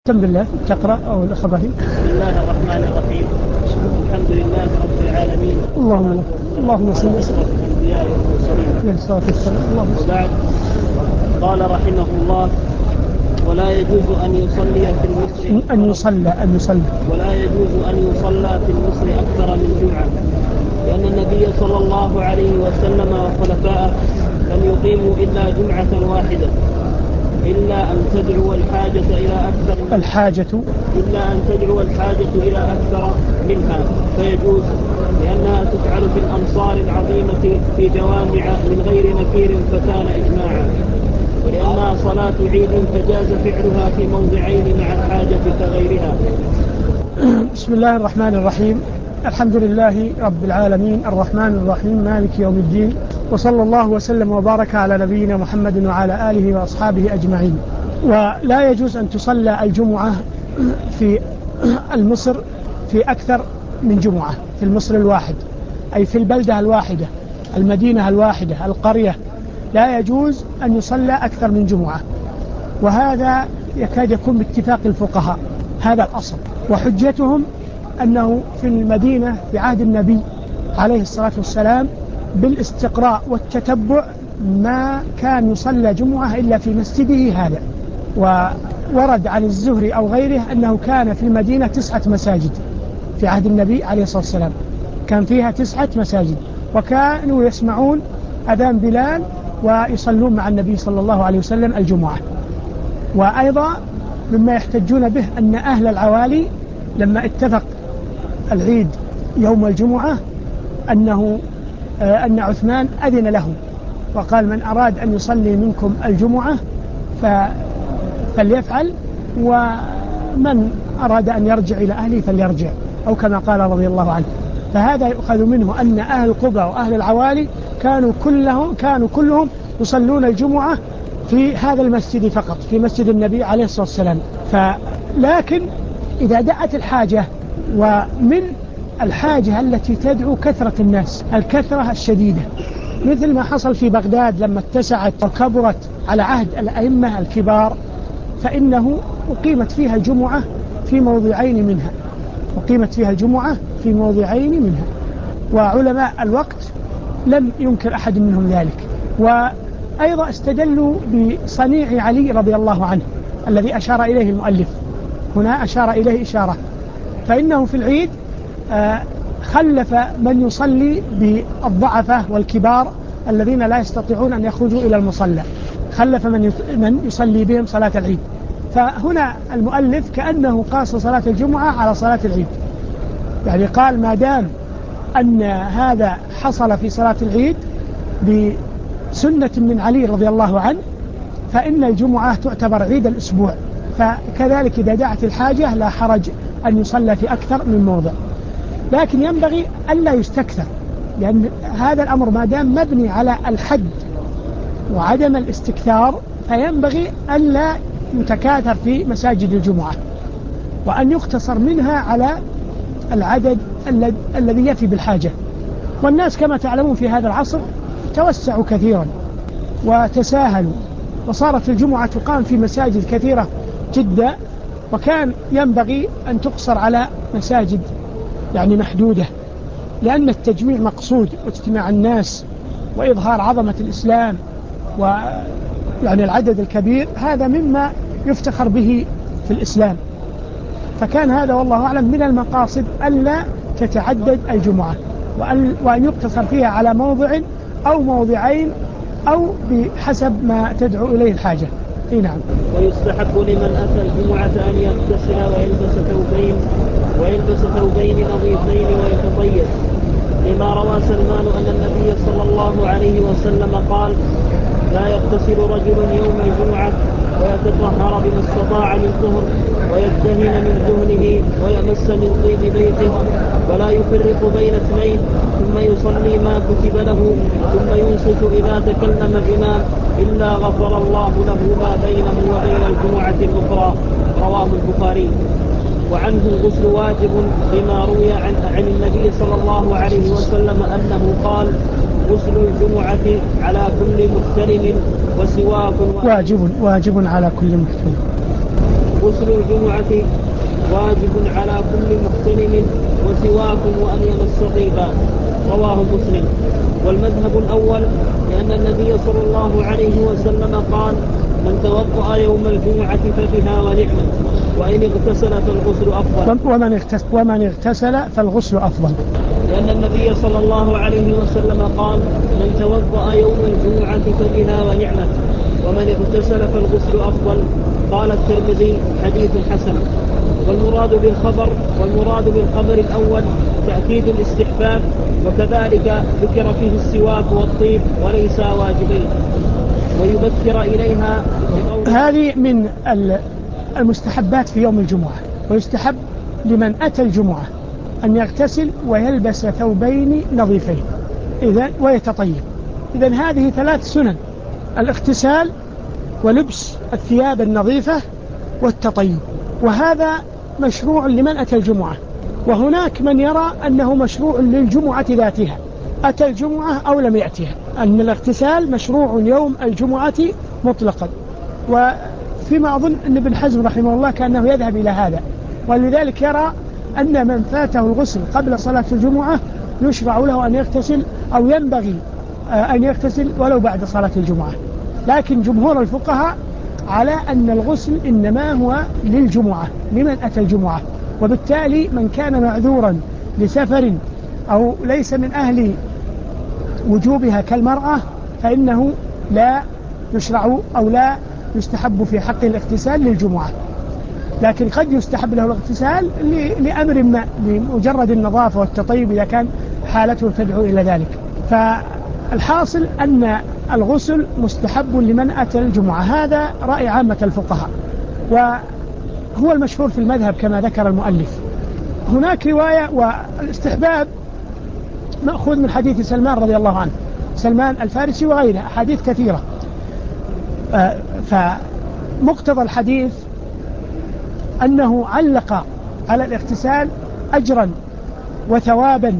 بسم بالله تقرأ أو الخبر. بسم الله الرحمن الرحيم. الحمد لله رب العالمين. اللهم صل وسلم الأنبياء والمرسلين. وبعد، قال رحمه الله: ولا يجوز أن يصلي في المصر ولا يجوز أن يصلى في المصر أكثر من جمعة، لأن النبي صلى الله عليه وسلم وخلفاءه لم يقيموا إلا جمعة واحدة، إلا أن تدعو الحاجة إلى أكثر منها فيجوز، لأنها تفعل في الأمصار العظيمة في جوامع من غير نكير فكان إجماعا، ولأنها صلاة عيد فجاز فعلها في موضعين مع الحاجة كغيرها. بسم الله الرحمن الرحيم. الحمد لله رب العالمين، الرحمن الرحيم، مالك يوم الدين، وصلى الله وسلم وبارك على نبينا محمد وعلى آله وأصحابه أجمعين. ولا يجوز أن تصلى الجمعة في المصر في أكثر من جمعة، في المصر الواحد، أي في البلدة الواحدة، المدينة الواحدة، القرية، لا يجوز أن يصلى أكثر من جمعة، وهذا يكاد يكون باتفاق الفقهاء، هذا الأصل. وحجتهم أنه في المدينة في عهد النبي عليه الصلاة والسلام بالاستقراء والتتبع ما كان يصلى جمعة إلا في مسجده هذا، وورد عن الزهري أو غيره أنه كان في المدينة 9 مساجد في عهد النبي عليه الصلاة والسلام، كان فيها 9 مساجد، وكانوا يسمعون أذان بلال ويصلون مع النبي صلى الله عليه وسلم الجمعة. وأيضا مما يحتجون به أن أهل العوالي لما اتفق العيد يوم الجمعة أن عثمان أذن لهم وقال: من أراد أن يصلي منكم الجمعة فليفعل، ومن أراد أن يرجع إلى أهله فليرجع، أو كما قال رضي الله عنه. فهذا يؤخذ منه أن أهل القرى وأهل العوالي كانوا كلهم يصلون الجمعة في هذا المسجد فقط، في مسجد النبي عليه الصلاة والسلام. لكن إذا دعت الحاجة، ومن الحاجة التي تدعو كثرة الناس، الكثرة الشديدة، مثل ما حصل في بغداد لما اتسعت وكبرت على عهد الأئمة الكبار، فإنه أقيمت فيها الجمعة في موضعين منها، وعلماء الوقت لم ينكر أحد منهم ذلك. وأيضا استدلوا بصنيع علي رضي الله عنه الذي أشار إليه المؤلف هنا، أشار إليه إشارة، فإنه في العيد خلف من يصلي بالضعفة والكبار الذين لا يستطيعون أن يخرجوا إلى المصلى، خلف من يصلي بهم صلاة العيد. فهنا المؤلف كأنه قاس صلاة الجمعة على صلاة العيد، يعني قال ما دام أن هذا حصل في صلاة العيد بسنة من علي رضي الله عنه، فإن الجمعة تعتبر عيد الأسبوع، فكذلك إذا دعت الحاجة لا حرج أن يصلى في أكثر من موضع، لكن ينبغي ألا يستكثر، لأن هذا الأمر ما دام مبني على الحد وعدم الاستكثار، فينبغي ألا يتكاثر في مساجد الجمعة، وأن يقتصر منها على العدد الذي يفي بالحاجة. والناس كما تعلمون في هذا العصر توسعوا كثيرا وتساهلوا، وصارت الجمعة تقام في مساجد كثيرة جدا، وكان ينبغي أن تقصر على مساجد يعني محدودة، لأن التجميع مقصود، واجتماع الناس وإظهار عظمة الإسلام ويعني العدد الكبير هذا مما يفتخر به في الإسلام. فكان هذا والله أعلم من المقاصد ألا تتعدد الجمعة، وأن يقتصر فيها على موضع أو موضعين أو بحسب ما تدعو إليه الحاجة. نعم. ويستحب لمن أتى الجمعة أن يغتسل ويلبس ثوبين نظيفين ويتطيب، لما روى سلمان أن النبي صلى الله عليه وسلم قال: لا يغتسل رجل يوم الجمعة ويتطهر بما استطاع من طهر، ويدهن من دهنه ويمس من طيب بيته، ولا يفرق بين اثنين، ثم يصلي ما كتب له، ثم ينصت إذا تكلم الإمام، إلا غفر الله له ما بينه وبين الجمعة الأخرى. رواه البخاري. وعنه الغسل واجب، لما روي عن النبي صلى الله عليه وسلم أنه قال: غسل الجمعة على كل محتلم وسواك واجب على كل محتلم. غسل الجمعة واجب على كل محتلم وسواك وأن يمس طيبا. رواه مسلم. والمذهب الأول لأن النبي صلى الله عليه وسلم قال: من توضأ يوم الجمعة فبها ونعمت، وإن اغتسل فالغسل أفضل. ومن اغتسل فالغسل أفضل. لأن النبي صلى الله عليه وسلم قال: من توضأ يوم الجمعة فبها ونعمت، ومن اغتسل فالغسل أفضل. قال الترمذي: حديث حسن. والمراد بالخبر الأول تأكيد الاستحباب، وكذلك ذكر فيه السواك والطيب وليس واجبين، ويبكر إليها. هذه من المستحبات في يوم الجمعة. ويستحب لمن أتى الجمعة أن يغتسل ويلبس ثوبين نظيفين ويتطيب. إذن هذه 3 سنن: الاغتسال ولبس الثياب النظيفة والتطيب، وهذا مشروع لمن أتى الجمعة. وهناك من يرى أنه مشروع للجمعة ذاتها، أتى الجمعة أو لم يأتها، أن الاغتسال مشروع يوم الجمعة مطلقا. وفيما أظن أن ابن حزم رحمه الله كأنه يذهب إلى هذا، ولذلك يرى أن من فاته الغسل قبل صلاة الجمعة يشرع له أن يغتسل، أو ينبغي أن يغتسل ولو بعد صلاة الجمعة. لكن جمهور الفقهاء على أن الغسل إنما هو للجمعة، لمن أتى الجمعة. وبالتالي من كان معذورا لسفر أو ليس من أهل وجوبها كالمرأة فإنه لا يشرع أو لا يستحب في حق الاغتسال للجمعة. لكن قد يستحب له الاغتسال لأمر ما، لمجرد النظافة والتطيب إذا كان حالته تدعو إلى ذلك. فالحاصل أن الغسل مستحب لمن أتى الجمعة، هذا رأي عامة الفقهاء، وهو المشهور في المذهب كما ذكر المؤلف. هناك رواية، والاستحباب مأخوذ من حديث سلمان رضي الله عنه، سلمان الفارسي وغيره، أحاديث كثيرة. فمقتضى الحديث أنه علق على الاغتسال أجرا وثوابا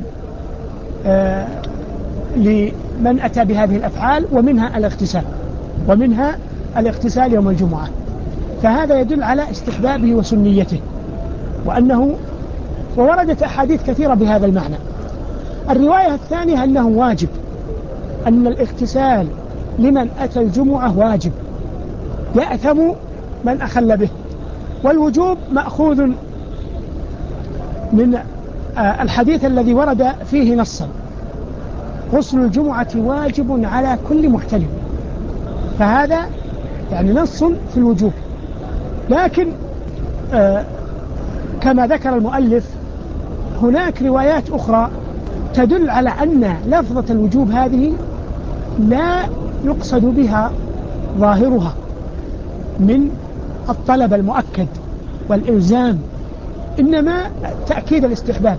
لمن أتى بهذه الأفعال، ومنها الاغتسال يوم الجمعة. فهذا يدل على استحبابه وسنيته، ووردت أحاديث كثيرة بهذا المعنى. الرواية الثانية أنه واجب، أن الاغتسال لمن أتى الجمعة واجب، يأثم من أخل به. والوجوب مأخوذ من الحديث الذي ورد فيه نصا: غسل الجمعة واجب على كل محتلم. فهذا يعني نص في الوجوب. لكن كما ذكر المؤلف هناك روايات أخرى تدل على أن لفظة الوجوب هذه لا يقصد بها ظاهرها من الطلب المؤكد والإلزام، إنما تأكيد الاستحباب.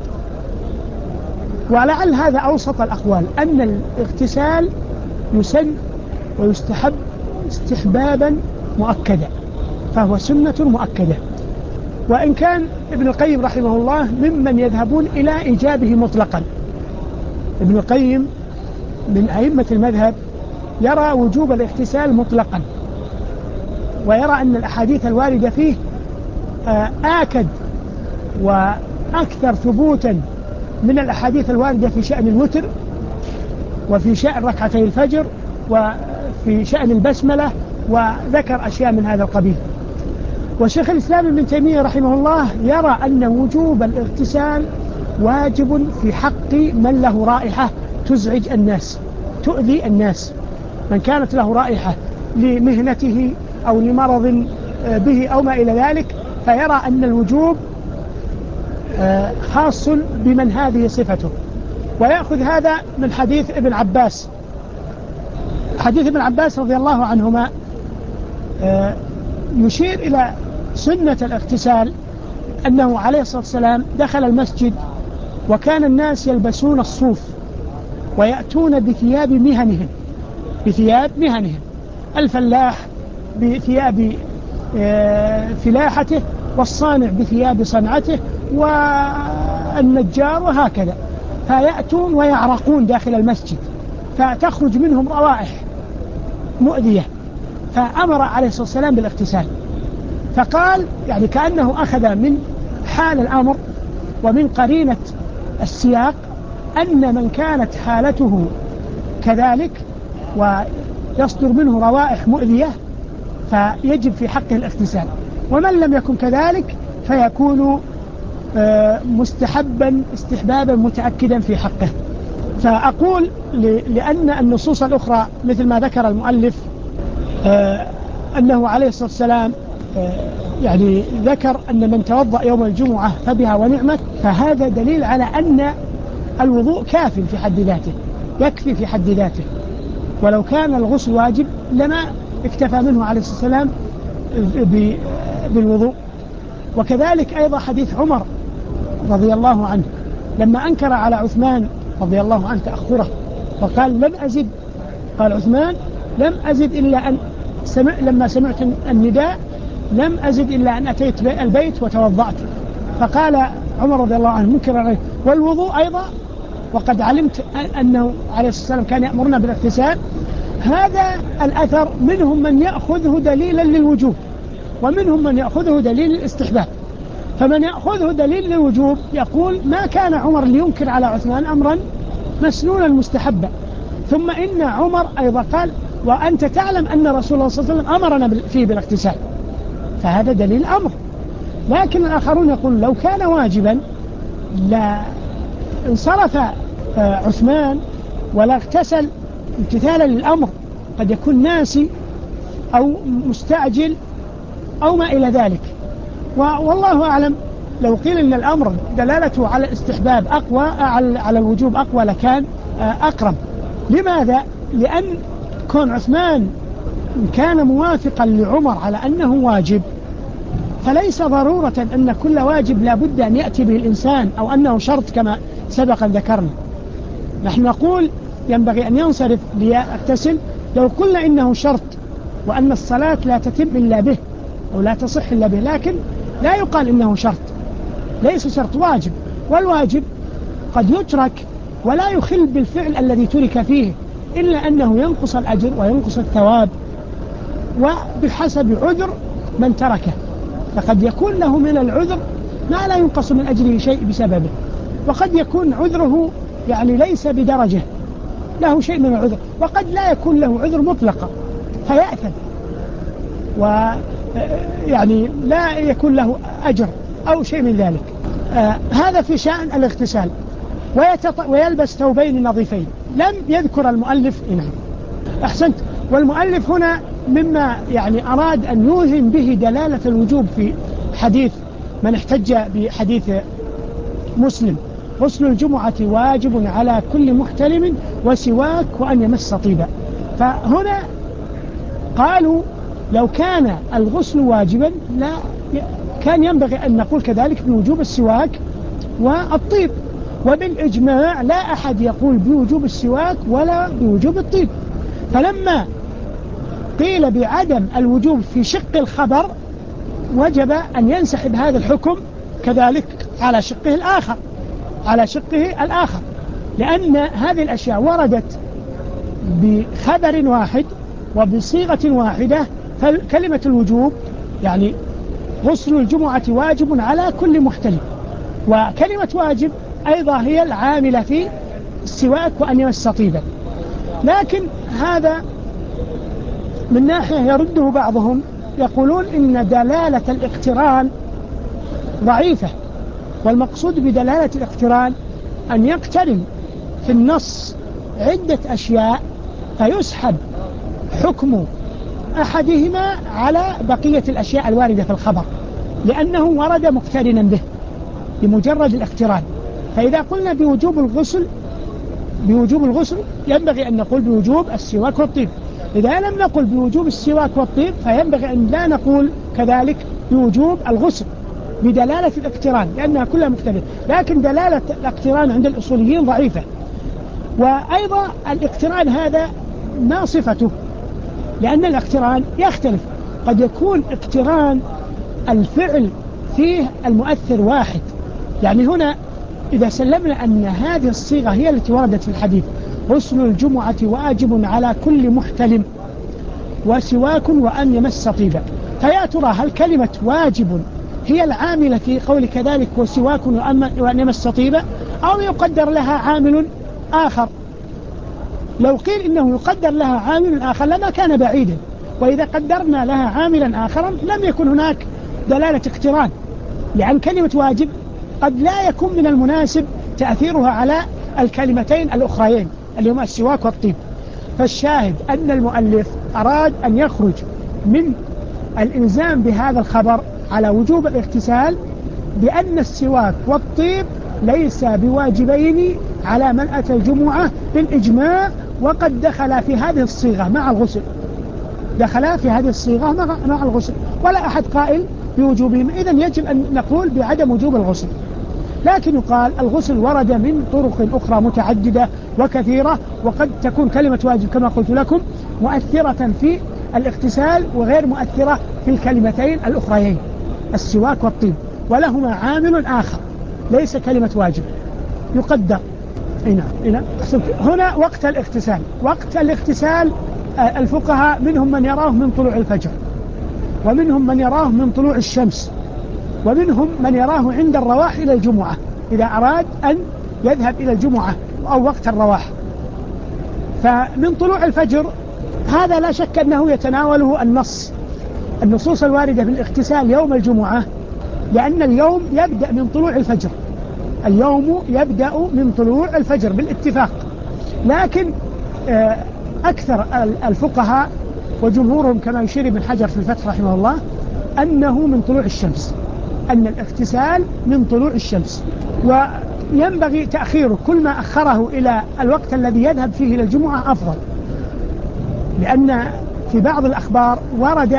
ولعل هذا أوسط الأقوال، أن الاغتسال يسن ويستحب استحبابا مؤكدا، فهو سنة مؤكدة. وإن كان ابن القيم رحمه الله ممن يذهبون إلى إيجابه مطلقا. ابن القيم من أئمة المذهب يرى وجوب الاغتسال مطلقا، ويرى أن الأحاديث الواردة فيه آكد وأكثر ثبوتا من الأحاديث الواردة في شأن الوتر، وفي شأن ركعتي الفجر، وفي شأن البسملة، وذكر أشياء من هذا القبيل. وشيخ الإسلام ابن تيمية رحمه الله يرى أن وجوب الاغتسال واجب في حق من له رائحة تزعج الناس، تؤذي الناس، من كانت له رائحة لمهنته أو لمرض به أو ما إلى ذلك، فيرى أن الوجوب خاص بمن هذه صفته. ويأخذ هذا من حديث ابن عباس. حديث ابن عباس رضي الله عنهما يشير إلى سنة الاغتسال، أنه عليه الصلاة والسلام دخل المسجد وكان الناس يلبسون الصوف ويأتون بثياب مهنهم، الفلاح بثياب فلاحته، والصانع بثياب صنعته، والنجار، وهكذا. فيأتون ويعرقون داخل المسجد، فتخرج منهم روائح مؤذية، فأمر عليه الصلاة والسلام بالاغتسال. فقال يعني كأنه أخذ من حال الأمر ومن قرينة السياق أن من كانت حالته كذلك ويصدر منه روائح مؤذية فيجب في حقه الاغتسال، ومن لم يكن كذلك فيكون مستحبا استحبابا متأكدا في حقه. فأقول لأن النصوص الأخرى مثل ما ذكر المؤلف أنه عليه الصلاة والسلام يعني ذكر أن من توضأ يوم الجمعة فبها ونعمت، فهذا دليل على أن الوضوء كاف في حد ذاته، يكفي في حد ذاته، ولو كان الغسل واجب لما اكتفى منه عليه الصلاة والسلام بالوضوء. وكذلك أيضا حديث عمر رضي الله عنه لما أنكر على عثمان رضي الله عنه تأخره وقال لم أزد، قال عثمان لم أزد إلا أن لما سمعت النداء لم أزد إلا أن أتيت البيت وتوضأت. فقال عمر رضي الله عنه منكر عليه والوضوء أيضا وقد علمت أنه عليه الصلاة والسلام كان يأمرنا بالاغتسال. هذا الأثر منهم من يأخذه دليلا للوجوب ومنهم من يأخذه دليل للاستحباب. فمن يأخذه دليل للوجوب يقول ما كان عمر لينكر على عثمان أمرا مسنونا مستحبا، ثم إن عمر أيضا قال وأنت تعلم أن رسول الله صلى الله عليه وسلم أمرنا فيه بالاغتسال، فهذا دليل أمر. لكن الآخرون يقول لو كان واجبا لا انصرف عثمان ولا اغتسل امتثالا للأمر، قد يكون ناسي أو مستعجل أو ما إلى ذلك. والله أعلم لو قيل إن الأمر دلالته على الاستحباب أقوى على الوجوب أقوى لكان أقرب. لماذا؟ لأن كون عثمان كان موافقا لعمر على أنه واجب فليس ضرورة أن كل واجب لا بد أن يأتي به الإنسان أو أنه شرط كما سبق ذكرنا. نحن نقول ينبغي أن ينصرف ليغتسل لو قلنا إنه شرط وأن الصلاة لا تتم إلا به أو لا تصح إلا به، لكن لا يقال إنه شرط، ليس شرط، واجب، والواجب قد يترك ولا يخل بالفعل الذي ترك فيه إلا أنه ينقص الأجر وينقص الثواب وبحسب عذر من تركه، فقد يكون له من العذر ما لا ينقص من أجره شيء بسببه، وقد يكون عذره يعني ليس بدرجة له شيء من العذر، وقد لا يكون له عذر مطلقا فيأثم ويعني لا يكون له أجر أو شيء من ذلك. هذا في شأن الاغتسال. ويلبس ثوبين نظيفين. لم يذكر المؤلف نعم أحسنت. والمؤلف هنا مما يعني أراد أن يوهم به دلالة الوجوب في حديث من احتج بحديث مسلم غسل الجمعة واجب على كل محتلم وسواك وأن يمس طيبا. فهنا قالوا لو كان الغسل واجبا لا كان ينبغي أن نقول كذلك بوجوب السواك والطيب، وبالإجماع لا أحد يقول بوجوب السواك ولا بوجوب الطيب. فلما قيل بعدم الوجوب في شق الخبر وجب أن ينسحب هذا الحكم كذلك على شقه الآخر، لأن هذه الأشياء وردت بخبر واحد وبصيغة واحدة. فكلمة الوجوب يعني غسل الجمعة واجب على كل محتلم، وكلمة واجب أيضا هي العاملة في السواك وأن يمس طيبا. لكن هذا من ناحية يرده بعضهم يقولون إن دلالة الاقتران ضعيفة، والمقصود بدلالة الاقتران أن يقترن في النص عدة أشياء فيسحب حكم أحدهما على بقية الأشياء الواردة في الخبر لأنه ورد مقترنا به بمجرد الاقتران. فإذا قلنا بوجوب الغسل ينبغي أن نقول بوجوب السواك والطيب. إذا لم نقل بوجوب السواك والطيب فينبغي أن لا نقول كذلك بوجوب الغسل بدلالة الاقتران لأنها كلها مقترنة. لكن دلالة الاقتران عند الأصوليين ضعيفة. وأيضا الاقتران هذا ما صفته؟ لأن الاقتران يختلف، قد يكون اقتران الفعل فيه المؤثر واحد. يعني هنا إذا سلمنا أن هذه الصيغة هي التي وردت في الحديث غسل الجمعة واجب على كل محتلم وسواك وأن يمس طيبا، فيا ترى هل كلمة واجب هي العاملة في قول كذلك وسواك وأن يمس طيبا، أو يقدر لها عامل آخر؟ لو قيل إنه يقدر لها عامل آخر لما كان بعيدا، وإذا قدرنا لها عاملا آخر لم يكن هناك دلالة اقتران، لأن كلمة واجب قد لا يكون من المناسب تأثيرها على الكلمتين الأخريين اللي هما السواك والطيب. فالشاهد أن المؤلف أراد أن يخرج من الإلزام بهذا الخبر على وجوب الاغتسال بأن السواك والطيب ليس بواجبين على من أتى الجمعة بالإجماع، وقد دخل في هذه الصيغة مع الغسل، دخل في هذه الصيغة مع الغسل، ولا أحد قائل بوجوبهم. إذن يجب أن نقول بعدم وجوب الغسل. لكن يقال الغسل ورد من طرق أخرى متعددة وكثيرة، وقد تكون كلمة واجب كما قلت لكم مؤثرة في الاغتسال وغير مؤثرة في الكلمتين الأخريين السواك والطيب، ولهما عامل آخر ليس كلمة واجب يقدر. هنا وقت الاغتسال. وقت الاغتسال الفقهاء منهم من يراه من طلوع الفجر، ومنهم من يراه من طلوع الشمس، ومنهم من يراه عند الرواح إلى الجمعة إذا أراد أن يذهب إلى الجمعة أو وقت الرواح. فمن طلوع الفجر هذا لا شك أنه يتناوله النصوص الواردة بالاغتسال يوم الجمعة، لأن اليوم يبدأ من طلوع الفجر، اليوم يبدأ من طلوع الفجر بالاتفاق. لكن أكثر الفقهاء وجمهورهم كما يشير ابن حجر في الفتح رحمه الله أنه من طلوع الشمس، أن الاغتسال من طلوع الشمس، وينبغي تأخيره، كل ما أخره إلى الوقت الذي يذهب فيه إلى الجمعة أفضل، لأن في بعض الأخبار ورد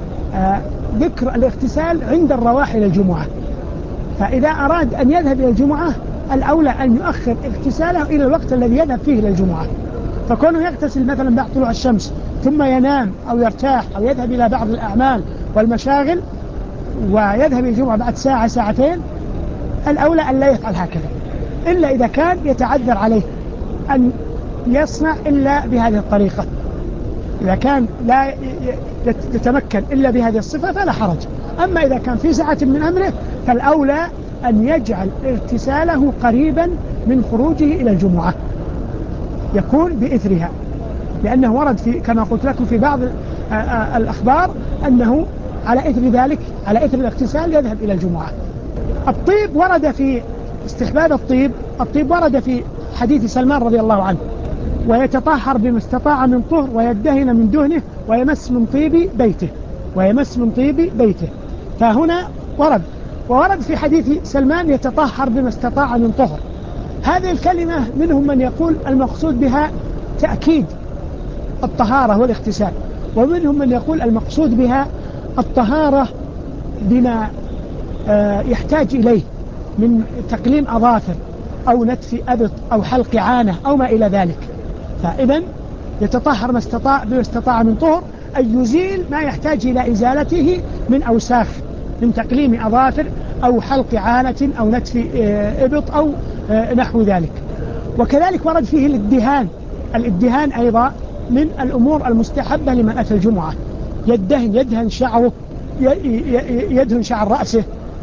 ذكر الاغتسال عند الرواح إلى الجمعة، فإذا أراد أن يذهب إلى الجمعة الأولى أن يؤخر اغتساله إلى الوقت الذي يذهب فيه إلى الجمعة. فكونه يغتسل مثلا بعد طلوع الشمس ثم ينام أو يرتاح أو يذهب إلى بعض الأعمال والمشاغل ويذهب إلى الجمعة بعد ساعة ساعتين، الأولى أن لا يفعل هكذا، إلا إذا كان يتعذر عليه أن يصنع إلا بهذه الطريقة. إذا كان لا يتمكن إلا بهذه الصفة فلا حرج. أما إذا كان في ساعة من أمره فالأولى أن يجعل اغتساله قريبا من خروجه إلى الجمعة يكون بإثرها، لأنه ورد كما قلت لكم في بعض الأخبار أنه على إثر ذلك، على إثر الاغتسال يذهب إلى الجمعة. الطيب ورد في استحباب الطيب ورد في حديث سلمان رضي الله عنه: ويتطهر بما استطاع من طهر ويدهن من دهنه ويمس من طيب بيته، ويمس من طيب بيته. فهنا ورد في حديث سلمان يتطهر بما استطاع من طهر. هذه الكلمة منهم من يقول المقصود بها تأكيد الطهارة والاغتسال، ومنهم من يقول المقصود بها الطهارة بما يحتاج إليه من تقليم أظافر أو نتف أبط أو حلق عانة أو ما إلى ذلك. فإذن يتطهر بما استطاع من طهر، أن يزيل ما يحتاج إلى إزالته من أوساخ، من تقليم أظافر أو حلق عانة أو نتف إبط أو نحو ذلك. وكذلك ورد فيه الادهان أيضا من الأمور المستحبة لمن أتى الجمعة، يدهن شعره، يدهن شعر رأسه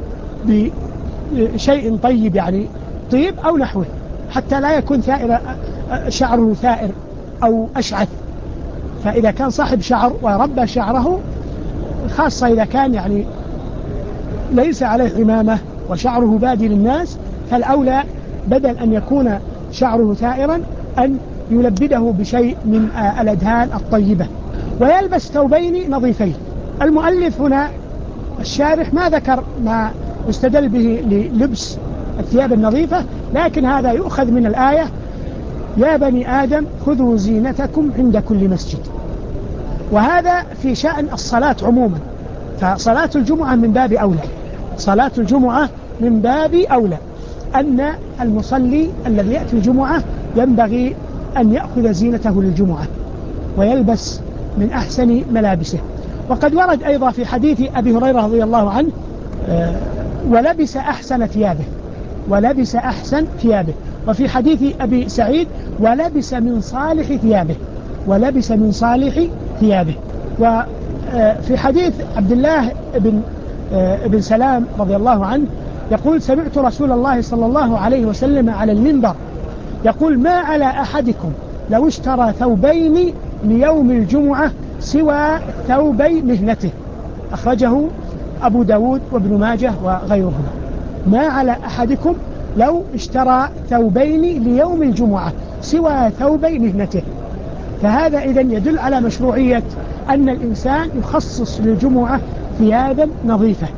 بشيء طيب، يعني طيب أو نحوه، حتى لا يكون شعره ثائر أو أشعث. فإذا كان صاحب شعر وربى شعره، خاصة إذا كان يعني ليس عليه عمامة وشعره بادي للناس، فالأولى بدل أن يكون شعره ثائرا أن يلبده بشيء من الأدهان الطيبة، ويلبس ثوبين نظيفين. المؤلف هنا الشارح ما ذكر ما يستدل به للبس الثياب النظيفة، لكن هذا يؤخذ من الآية: يا بني آدم خذوا زينتكم عند كل مسجد. وهذا في شأن الصلاة عموما، فصلاة الجمعة من باب أولى، صلاة الجمعة من باب أولى، أن المصلي الذي يأتي الجمعة ينبغي أن يأخذ زينته للجمعة ويلبس من أحسن ملابسه. وقد ورد أيضا في حديث أبي هريرة رضي الله عنه: ولبس أحسن ثيابه، ولبس أحسن ثيابه. وفي حديث أبي سعيد: ولبس من صالح ثيابه، ولبس من صالح ثيابه. في حديث عبد الله بن سلام رضي الله عنه يقول سمعت رسول الله صلى الله عليه وسلم على المنبر يقول ما على أحدكم لو اشترى ثوبين ليوم الجمعة سوى ثوبي مهنته. أخرجه أبو داود وابن ماجه وغيرهما. ما على أحدكم لو اشترى ثوبين ليوم الجمعة سوى ثوبي مهنته. فهذا إذن يدل على مشروعية أن الإنسان يخصص للجمعة ثيابا نظيفة.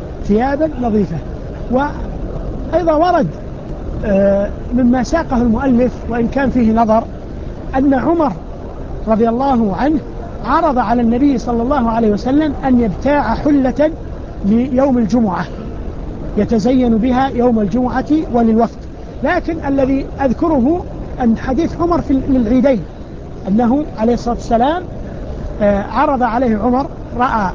وأيضا ورد مما ساقه المؤلف وإن كان فيه نظر أن عمر رضي الله عنه عرض على النبي صلى الله عليه وسلم أن يبتاع حلة ليوم الجمعة يتزين بها يوم الجمعة وللوفد. لكن الذي أذكره أن حديث عمر في العيدين أنه عليه الصلاة والسلام عرض عليه عمر، رأى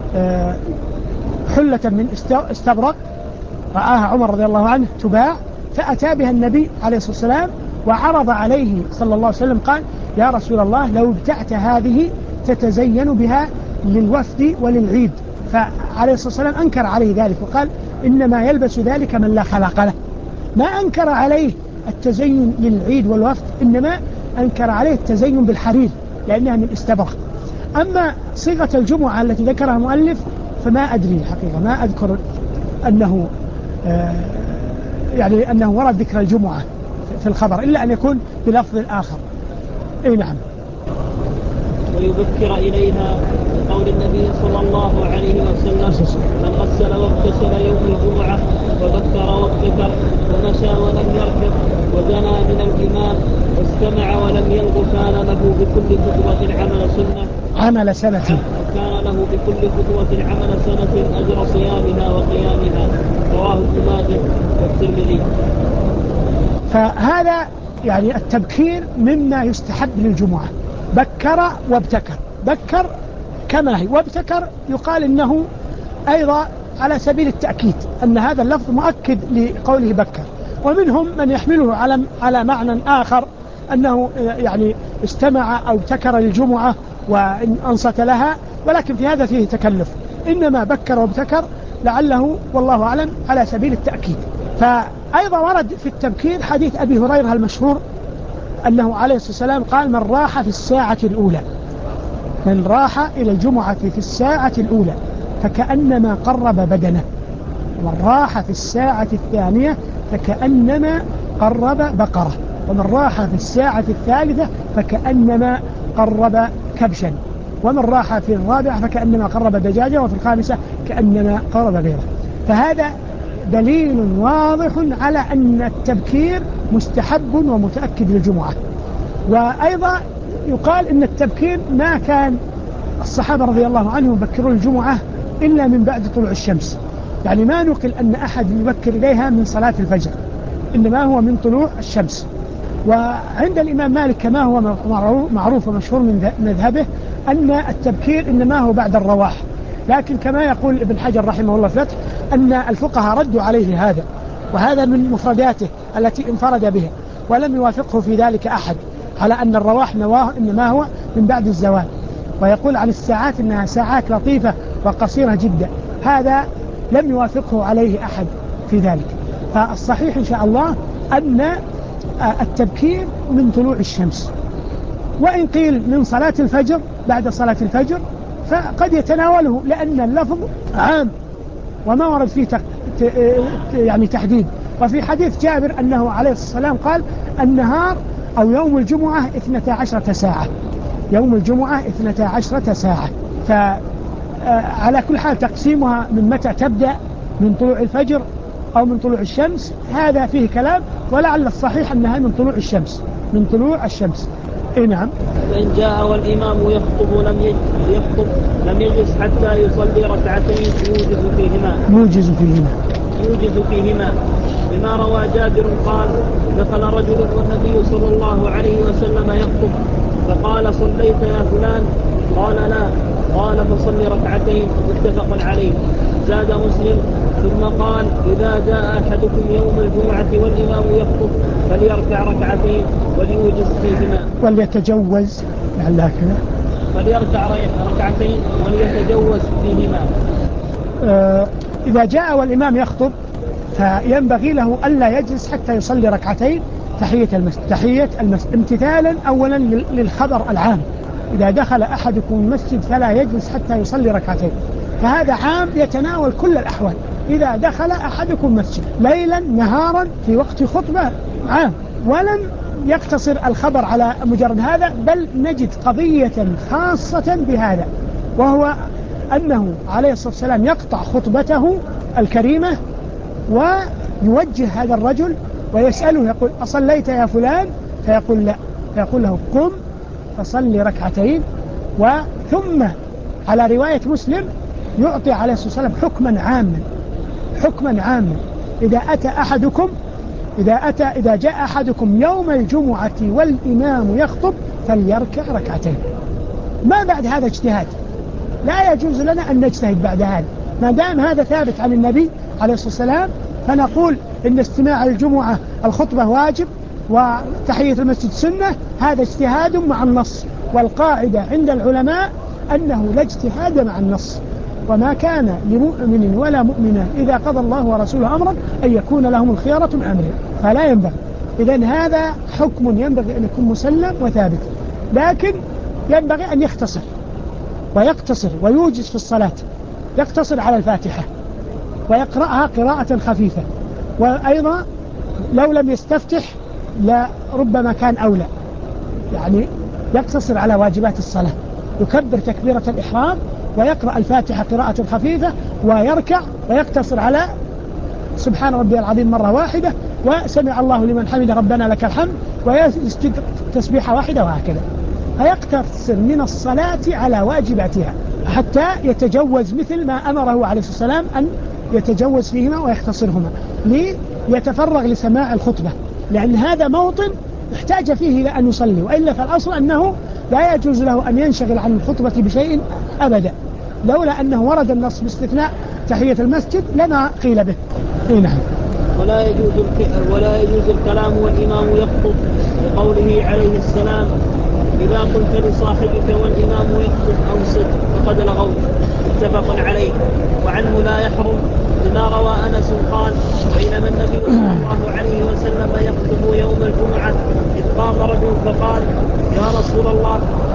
حلة من استبرق رآها عمر رضي الله عنه تباع فأتى بها النبي عليه الصلاة والسلام وعرض عليه صلى الله عليه وسلم قال يا رسول الله لو ابتعت هذه تتزين بها للوفد وللعيد. فعليه الصلاة والسلام أنكر عليه ذلك وقال إنما يلبس ذلك من لا خلاق له. ما أنكر عليه التزين للعيد والوفد، إنما أنكر عليه التزين بالحرير لأنها من استبرق. أما صيغة الجمعة التي ذكرها المؤلف فما أدري الحقيقة، ما أذكر أنه يعني أنه ورد ذكر الجمعة في الخبر إلا أن يكون بلفظ آخر. أي نعم. ويبكر إليها بقول النبي صلى الله عليه وسلم من غسل واغتسل يوم الجمعة وبكر وابتكر ومشى ولم يركب ودنا من الإمام واستمع ولم يلغ كان له بكل خطوة عمل سنة كان له بكل خطوة عمل سنة أجر صيامها وقيامها. رواه ابن ماجه والترمذي. فهذا يعني التبكير مما يستحب للجمعة. بكر وابتكر، بكر كما هي، وابتكر يقال إنه أيضا على سبيل التأكيد أن هذا اللفظ مؤكد لقوله بكر. ومنهم من يحمله على معنى آخر أنه يعني استمع أو ابتكر للجمعة وأنصت لها، ولكن في هذا فيه تكلف. إنما بكر وابتكر لعله والله أعلم على سبيل التأكيد. فأيضا ورد في التبكير حديث أبي هريرة المشهور أنه عليه الصلاة والسلام قال من راح في الساعة الأولى، من راح إلى الجمعة في الساعة الأولى فكأنما قرب بدنه، ومن راح في الساعة الثانية فكأنما قرب بقرة، ومن راح في الساعة الثالثة فكأنما قرب كبشا، ومن راح في الرابعة فكأنما قرب دجاجة، وفي الخامسة كأنما قرب بيضة. فهذا دليل واضح على أن التبكير مستحب ومتأكد للجمعة. وأيضا يقال إن التبكير ما كان الصحابة رضي الله عنهم يبكرون الجمعة إلا من بعد طلوع الشمس، يعني ما نقل أن أحد يبكر إليها من صلاة الفجر، إنما هو من طلوع الشمس. وعند الإمام مالك كما هو معروف ومشهور من مذهبه أن التبكير إنما هو بعد الرواح، لكن كما يقول ابن حجر رحمه الله في الفتح أن الفقهاء ردوا عليه هذا، وهذا من مفرداته التي انفرد بها، ولم يوافقه في ذلك أحد على أن الرواح إنما هو من بعد الزوال. ويقول عن الساعات إنها ساعات لطيفة وقصيرة جدا، هذا لم يوافقه عليه أحد في ذلك. فالصحيح إن شاء الله أن التبكير من طلوع الشمس، وإن قيل من صلاة الفجر بعد صلاة الفجر فقد يتناوله لأن اللفظ عام وما ورد فيه يعني تحديد. وفي حديث جابر أنه عليه الصلاة والسلام قال النهار أو يوم الجمعة 12 ساعة، يوم الجمعة 12 ساعة. فعلى كل حال تقسيمها من متى تبدأ، من طلوع الفجر أو من طلوع الشمس، هذا فيه كلام، ولعل الصحيح أنها من طلوع الشمس، من طلوع الشمس. إيه نعم. فإن جاء والإمام يخطب لم يجلس حتى يصلي ركعتين يوجز فيهما بما روى جابر قال دخل رجل والنبي صلى الله عليه وسلم يخطب فقال صليت يا فلان؟ قال لا. قال فصل ركعتين. متفق عليه. زاد مسلم ثم قال إذا جاء أحدكم يوم الجمعة والإمام يخطب فليركع ركعتين وليوجز فيهما. وليتجوز لعلها كذا. فليركع ركعتين وليتجوز فيهما. إذا جاء والإمام يخطب فينبغي له ألا يجلس حتى يصلي ركعتين تحية المسجد امتثالا أولا للخبر العام: إذا دخل أحدكم المسجد فلا يجلس حتى يصلي ركعتين. فهذا عام يتناول كل الأحوال. إذا دخل أحدكم مسجد ليلا نهارا في وقت خطبة عام، ولم يقتصر الخبر على مجرد هذا، بل نجد قضية خاصة بهذا، وهو أنه عليه الصلاة والسلام يقطع خطبته الكريمة ويوجه هذا الرجل ويسأله يقول: أصليت يا فلان؟ فيقول: لا. فيقول له: قم فصل ركعتين. وثم على رواية مسلم يعطي عليه الصلاة والسلام حكما عاما: إذا جاء أحدكم يوم الجمعة والإمام يخطب فليركع ركعتين. ما بعد هذا اجتهاد، لا يجوز لنا أن نجتهد بعد هذا. ما دام هذا ثابت عن النبي عليه الصلاة والسلام فنقول إن استماع الجمعة الخطبة واجب وتحية المسجد سنة. هذا اجتهاد مع النص، والقاعدة عند العلماء أنه لا اجتهاد مع النص، وما كان لمؤمن ولا مؤمنة إذا قضى الله ورسوله أمرا أن يكون لهم الخيارة من أمره، فلا ينبغي. إذن هذا حكم ينبغي أن يكون مسلم وثابت، لكن ينبغي أن يختصر ويقتصر ويوجز في الصلاة، يقتصر على الفاتحة ويقرأها قراءة خفيفة. وأيضا لو لم يستفتح لربما كان أولى، يعني يقتصر على واجبات الصلاة، يكبر تكبيرة الإحرام ويقرأ الفاتحة قراءة خفيفة ويركع ويقتصر على سبحان ربي العظيم مرة واحدة وسمع الله لمن حمد ربنا لك الحمد ويسجد تسبيحة واحدة، وهكذا. فيقتصر من الصلاة على واجباتها حتى يتجوز مثل ما أمره عليه الصلاة والسلام أن يتجوز فيهما ويختصرهما ليتفرغ لسماع الخطبة، لأن هذا موطن احتاج فيه إلى أن يصلي، وإلا فالأصل أنه لا يجوز له أن ينشغل عن الخطبة بشيء أبدا، لولا أنه ورد النص باستثناء تحية المسجد لما قيل به. نعم. ولا يجوز الكلام والإمام يخطب، لقوله عليه السلام: إذا قلت لصاحبك والإمام يخطب أنصت فقد لغوت. متفق عليه. وعنه لا يحرم لما روى أنس قال: بينما النبي صلى الله عليه وسلم يخطب يوم الجمعة إذ قام رجل فقال: يا رسول الله،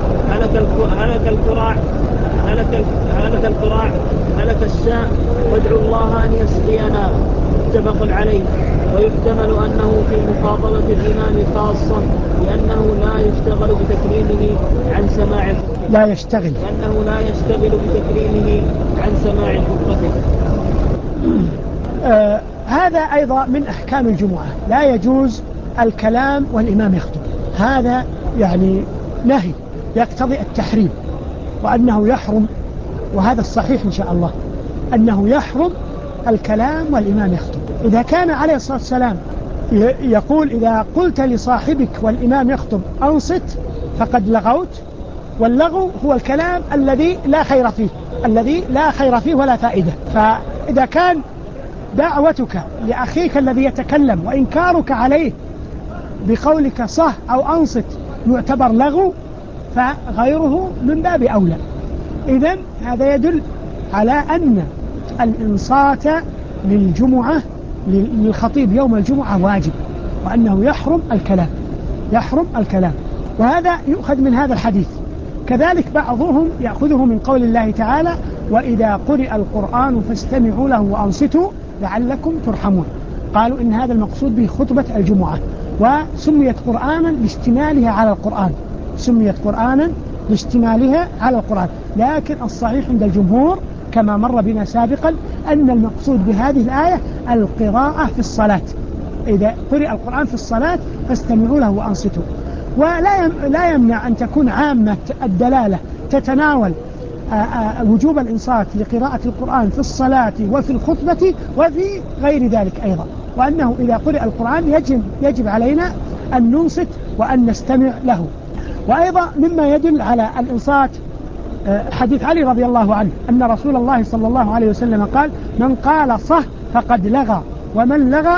هلك الكراع هلك الشاء وادعوا الله أن يسقينا. متفق عليه. ويحتمل أنه في مخاطبة الإمام خاصة، لأنه لا يشتغل بتكريمه عن سماع خطبته. هذا أيضا من أحكام الجمعة، لا يجوز الكلام والإمام يخطب. هذا يعني نهي يقتضي التحريم، وأنه يحرم، وهذا الصحيح إن شاء الله أنه يحرم الكلام والإمام يخطب. إذا كان عليه الصلاة والسلام يقول: إذا قلت لصاحبك والإمام يخطب أنصت فقد لغوت، واللغو هو الكلام الذي لا خير فيه ولا فائدة. فإذا كان دعوتك لأخيك الذي يتكلم وإنكارك عليه بقولك صح أو أنصت يعتبر لغو، فغيره من باب أولى. إذن هذا يدل على أن الإنصات للخطيب يوم الجمعة واجب، وأنه يحرم الكلام. وهذا يؤخذ من هذا الحديث. كذلك بعضهم يأخذه من قول الله تعالى: وإذا قرئ القرآن فاستمعوا له وأنصتوا لعلكم ترحمون. قالوا إن هذا المقصود به خطبة الجمعة، وسميت قرآنا لاشتمالها على القرآن. لكن الصحيح عند الجمهور كما مر بنا سابقا أن المقصود بهذه الآية القراءة في الصلاة. إذا قرئ القرآن في الصلاة فاستمعوا له وأنصتوا. ولا يمنع أن تكون عامة الدلالة تتناول وجوب الإنصات لقراءة القرآن في الصلاة وفي الخطبة وفي غير ذلك أيضا، وأنه إذا قرئ القرآن يجب علينا أن ننصت وأن نستمع له. وأيضا مما يدل على الإنصات حديث علي رضي الله عنه أن رسول الله صلى الله عليه وسلم قال: من قال صح فقد لغى، ومن لغى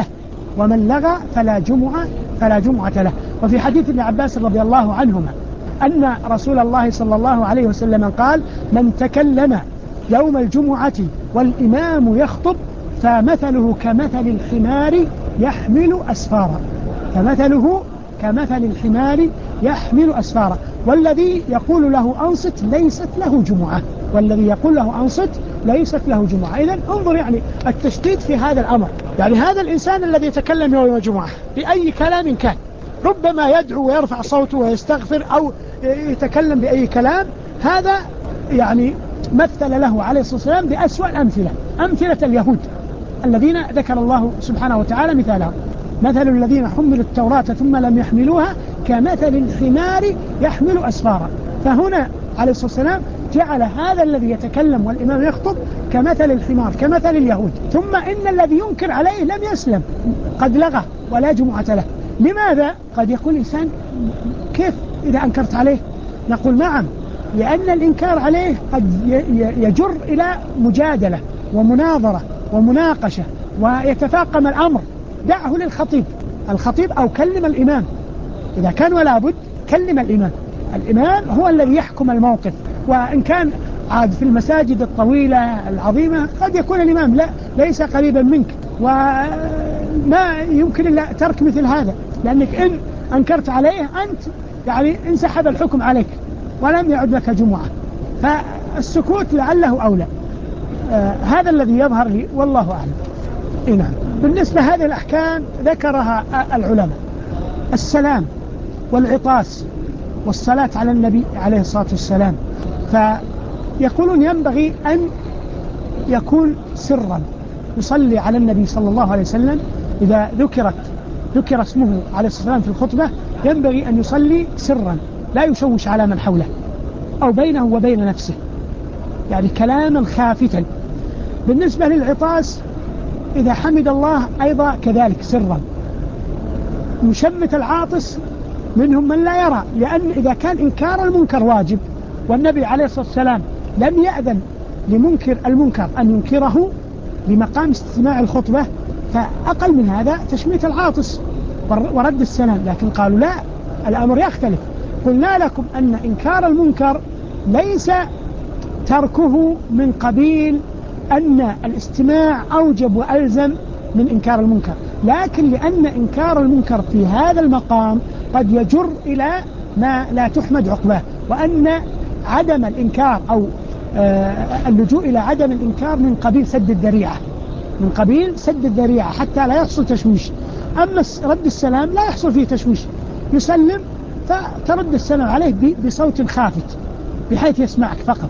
فلا جمعة له. وفي حديث ابن عباس رضي الله عنهما أن رسول الله صلى الله عليه وسلم قال: من تكلم يوم الجمعة والإمام يخطب فمثله كمثل الحمار يحمل أسفارا، فمثله كمثل الحمار يحمل أسفارا، والذي يقول له أنصت ليست له جمعة، والذي يقول له أنصت ليست له جمعة. إذن انظر يعني التشديد في هذا الأمر. يعني هذا الإنسان الذي يتكلم يوم الجمعة بأي كلام كان، ربما يدعو ويرفع صوته ويستغفر أو يتكلم بأي كلام، هذا يعني مثل له عليه الصلاة والسلام بأسوأ الأمثلة، أمثلة اليهود الذين ذكر الله سبحانه وتعالى مثالهم: مثل الذين حملوا التوراة ثم لم يحملوها كمثل الحمار يحمل أسفارا. فهنا عليه الصلاة والسلام جعل هذا الذي يتكلم والإمام يخطب كمثل الحمار، كمثل اليهود. ثم إن الذي ينكر عليه لم يسلم، قد لغى ولا جمعة له. لماذا؟ قد يقول إنسان: كيف إذا أنكرت عليه؟ نقول: نعم، لأن الإنكار عليه قد يجر إلى مجادلة ومناظرة ومناقشة ويتفاقم الأمر. دعه للخطيب، الخطيب أو كلم الإمام إذا كان ولا بد، كلم الإمام. الإمام هو الذي يحكم الموقف. وإن كان عاد في المساجد الطويلة العظيمة قد يكون الإمام ليس قريبا منك، وما يمكن إلا ترك مثل هذا، لأنك إن أنكرت عليه أنت يعني انسحب الحكم عليك ولم يعد لك جمعة، فالسكوت لعله أولى. هذا الذي يظهر لي والله أعلم. نعم. بالنسبة هذه الأحكام ذكرها العلماء: السلام والعطاس والصلاة على النبي عليه الصلاة والسلام. فيقولون ينبغي أن يكون سرا، يصلي على النبي صلى الله عليه وسلم. إذا ذكر اسمه عليه الصلاة والسلام في الخطبة ينبغي أن يصلي سرا، لا يشوش على من حوله أو بينه وبين نفسه، يعني كلاما خافتا. بالنسبة للعطاس إذا حمد الله أيضا كذلك سرا، يشمت العاطس منهم من لا يرى، لأن إذا كان إنكار المنكر واجب والنبي عليه الصلاة والسلام لم يأذن لمنكر المنكر أن ينكره بمقام استماع الخطبة، فأقل من هذا تشميت العاطس ورد السلام. لكن قالوا لا، الأمر يختلف. قلنا لكم أن إنكار المنكر ليس تركه من قبيل أن الاستماع أوجب وألزم من إنكار المنكر، لكن لأن إنكار المنكر في هذا المقام قد يجر إلى ما لا تحمد عقباه، وأن عدم الإنكار أو اللجوء إلى عدم الإنكار من قبيل سد الذريعة، من قبيل سد الذريعة حتى لا يحصل تشويش. أما رد السلام لا يحصل فيه تشويش، يسلم فترد السلام عليه بصوت خافت بحيث يسمعك فقط،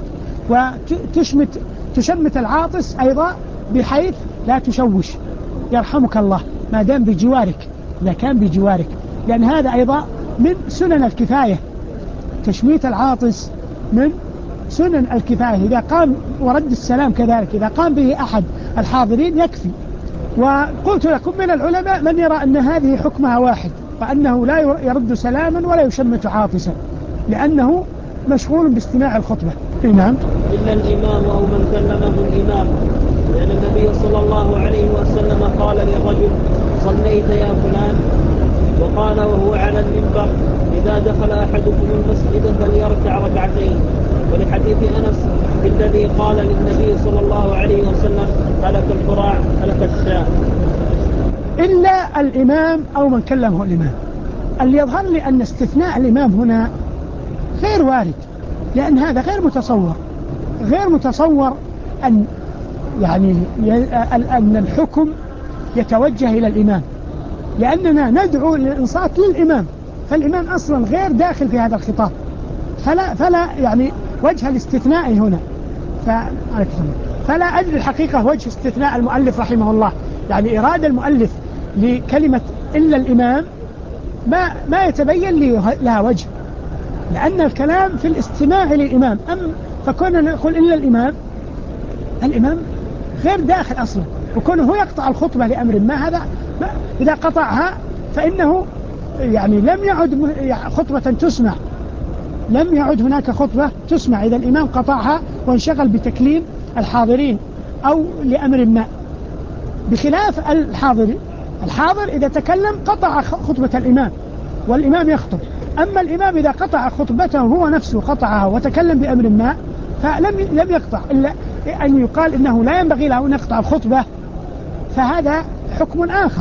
وتشمت العاطس أيضا بحيث لا تشوش، يرحمك الله ما دام بجوارك، إذا كان بجوارك، لأن هذا أيضا من سنن الكفاية. تشميت العاطس من سنن الكفاية، إذا قام ورد السلام كذلك إذا قام به أحد الحاضرين يكفي. وقلت لكم من العلماء من يرى أن هذه حكمها واحد، وأنه لا يرد سلاما ولا يشمت عاطسا لأنه مشغول باستماع الخطبة. نعم. إلا الإمام أو من كلمه الإمام، لأن النبي صلى الله عليه وسلم قال للرجل: صليت يا فلان؟ وقال وهو على المنبر: إذا دخل أحدكم المسجد فليركع ركعتين. ولحديث أنس الذي قال للنبي صلى الله عليه وسلم: هلك القراع هلك الشاة. إلا الإمام أو من كلمه الإمام. اللي يظهر لي أن استثناء الإمام هنا غير وارد، لأن هذا غير متصور أن يعني أن الحكم يتوجه إلى الإمام، لأننا ندعو للإنصات للإمام، فالإمام أصلا غير داخل في هذا الخطاب، فلا يعني وجه الاستثناء هنا. فلا أدري الحقيقة وجه استثناء المؤلف رحمه الله، يعني إرادة المؤلف لكلمة إلا الإمام ما يتبين لي لها وجه، لأن الكلام في الاستماع للإمام. فكنا نقول إلا الإمام غير داخل أصلا، وكونه هو يقطع الخطبة لأمر ما، هذا إذا قطعها فإنه يعني لم يعد خطبة تسمع، لم يعد هناك خطبة تسمع إذا الإمام قطعها وانشغل بتكليم الحاضرين أو لأمر ما، بخلاف الحاضر إذا تكلم قطع خطبة الإمام والإمام يخطب، أما الإمام إذا قطع خطبته هو نفسه قطعها وتكلم بأمر ما فلم يقطع، إلا أن يقال إنه لا ينبغي له أن يقطع الخطبة، فهذا حكم آخر.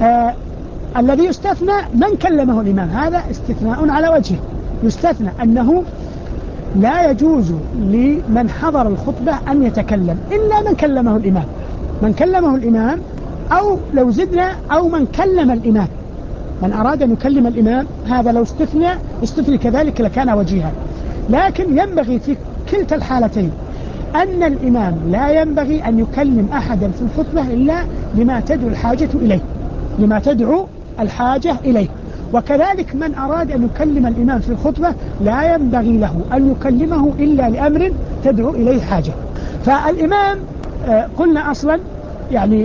الذي يستثنى من كلمه الإمام، هذا استثناء على وجهه. يستثنى أنه لا يجوز لمن حضر الخطبة أن يتكلم إلا من كلمه الإمام، من كلمه الإمام، أو لو زدنا أو من كلم الإمام. من أراد أن يكلم الإمام هذا لو استثني كذلك لكان وجيها. لكن ينبغي في كلتا الحالتين أن الإمام لا ينبغي أن يكلم أحدا في الخطبة إلا لما تدعو الحاجة إليه، لما تدعو الحاجة إليه. وكذلك من أراد أن يكلم الإمام في الخطبة لا ينبغي له أن يكلمه إلا لأمر تدعو إليه حاجة. فالإمام قلنا أصلا يعني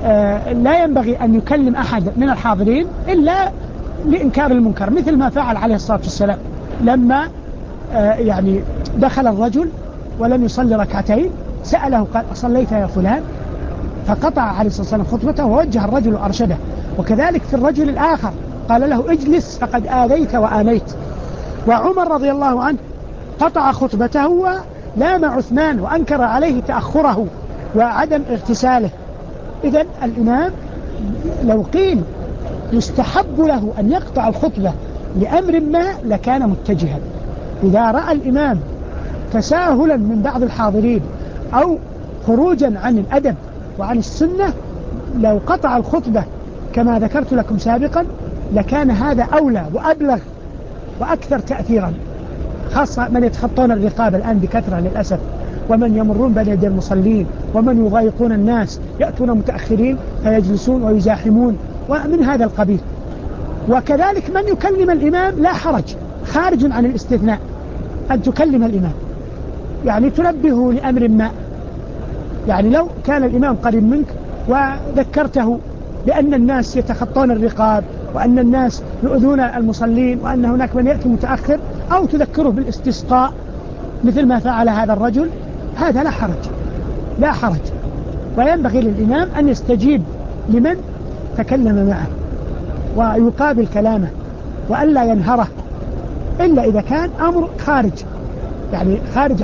لا ينبغي أن يكلم أحد من الحاضرين إلا لإنكار المنكر، مثل ما فعل عليه الصلاة والسلام لما يعني دخل الرجل ولم يصلي ركعتين، سأله قال أصليت يا فلان؟ فقطع عليه الصلاة والسلام خطبته ووجه الرجل وأرشده. وكذلك في الرجل الآخر قال له اجلس فقد آذيت وآنيت. وعمر رضي الله عنه قطع خطبته ولام عثمان وأنكر عليه تأخره وعدم اغتساله. إذن الإمام لو قيل يستحب له أن يقطع الخطبة لأمر ما لكان متجها. إذا رأى الإمام تساهلا من بعض الحاضرين أو خروجا عن الأدب وعن السنة لو قطع الخطبة كما ذكرت لكم سابقا لكان هذا أولى وأبلغ وأكثر تأثيرا، خاصة من يتخطون الرقاب الآن بكثرة للأسف، ومن يمرون بين يدي المصلين، ومن يضايقون الناس يأتون متأخرين فيجلسون ويزاحمون ومن هذا القبيل. وكذلك من يكلم الإمام لا حرج، خارج عن الاستثناء أن تكلم الإمام، يعني تنبهه لأمر ما. يعني لو كان الإمام قريب منك وذكرته بأن الناس يتخطون الرقاب وأن الناس يؤذون المصلين وأن هناك من يأتي متأخر، أو تذكره بالاستسقاء مثل ما فعل هذا الرجل، هذا لا حرج، لا حرج. وينبغي للإمام أن يستجيب لمن تكلم معه ويقابل كلامه وألا ينهره، إلا إذا كان أمر خارج، يعني خارج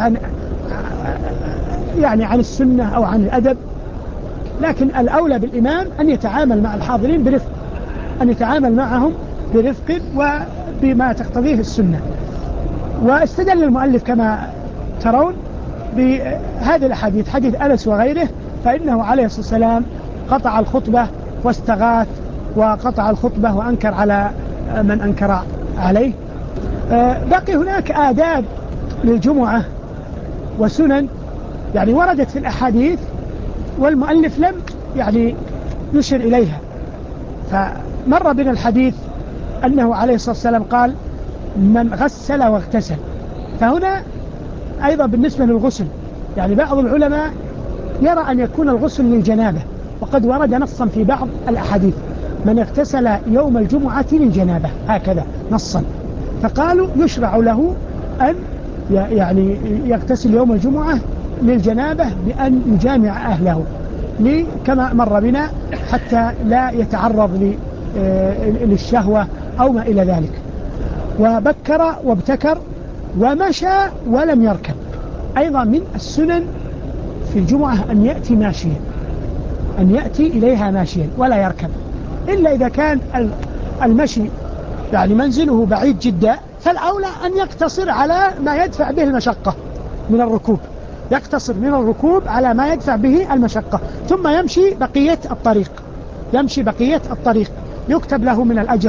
عن السنة أو عن الأدب. لكن الأولى بالإمام أن يتعامل مع الحاضرين برفق، أن يتعامل معهم برفق وبما تقتضيه السنة. واستدل المؤلف كما ترون بهذه الحديث، حديث أنس وغيره، فإنه عليه الصلاة والسلام قطع الخطبة واستغاث وقطع الخطبة وأنكر على من أنكر عليه. بقي هناك آداب للجمعة وسنن يعني وردت في الأحاديث والمؤلف لم يعني يشر إليها. فمر بنا الحديث أنه عليه الصلاة والسلام قال من غسل واغتسل. فهنا أيضا بالنسبة للغسل يعني بعض العلماء يرى أن يكون الغسل للجنابة، وقد ورد نصا في بعض الأحاديث من اغتسل يوم الجمعة للجنابة هكذا نصا، فقالوا يشرع له أن يعني يغتسل يوم الجمعة للجنابة بأن يجامع أهله كما مر بنا حتى لا يتعرض للشهوة أو ما إلى ذلك. وبكر وابتكر ومشى ولم يركب. أيضا من السنن في الجمعة أن يأتي ماشيا، أن يأتي إليها ماشيا ولا يركب، إلا إذا كان المشي يعني منزله بعيد جدا، فالأولى أن يقتصر على ما يدفع به المشقة من الركوب، يقتصر من الركوب على ما يدفع به المشقة، ثم يمشي بقية الطريق، يمشي بقية الطريق يكتب له من الأجر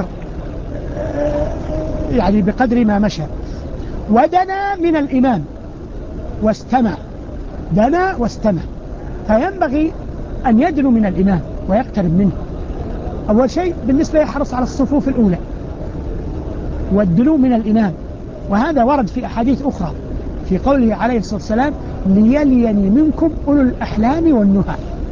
يعني بقدر ما مشى. ودنا من الإمام واستمع، دنا واستمع، فينبغي أن يدنو من الإمام ويقترب منه. أول شيء بالنسبة يحرص على الصفوف الأولى والدنو من الإمام، وهذا ورد في أحاديث أخرى في قوله عليه الصلاة والسلام ليليني منكم أولو الأحلام والنهى.